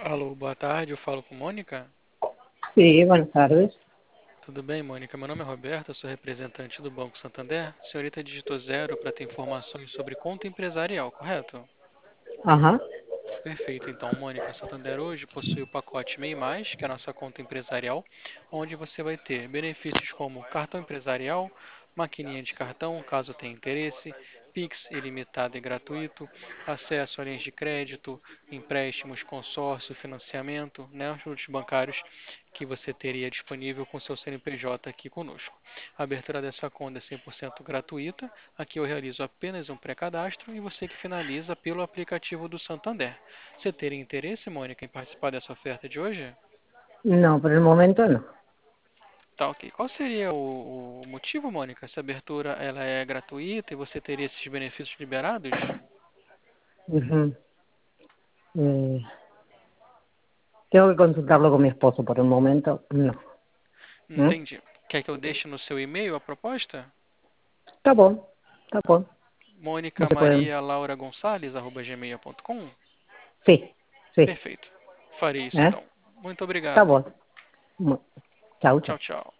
Alô, boa tarde, eu falo com Mônica. Sí, buenas tardes. Tudo bem, Mônica? Meu nome é Roberto, eu sou representante do Banco Santander. A senhorita digitou zero para ter informações sobre conta empresarial, correto? Ajá. Perfeito. Então, Mônica, Santander hoje possui o pacote MEI+, que é a nossa conta empresarial, onde você vai ter benefícios como cartão empresarial, maquininha de cartão, caso tenha interesse, Pix ilimitado e gratuito, acesso a linhas de crédito, empréstimos, consórcio, financiamento, né, os produtos bancários que você teria disponível com seu CNPJ aqui conosco. A abertura dessa conta é 100% gratuita. Aqui eu realizo apenas um pré-cadastro e você que finaliza pelo aplicativo do Santander. Você teria interesse, Mônica, em participar dessa oferta de hoje? No, por el momento no. Tá, ok. Qual seria o motivo, Mônica? Essa abertura ela é gratuita e você teria esses benefícios liberados? Ujú. Eh, Tengo que consultarlo con mi esposo. Por el momento, no. ¿Mm? Entendi. Quer que eu deixe no seu e-mail a proposta? Está bom, está bom. Mônica Você pode... Maria Laura Gonçalves, @gmail.com? Sí, sí. Perfeito. Farei isso ¿Eh? então. Muito Está obrigado. bom. Chao, chao. Tchau, tchau.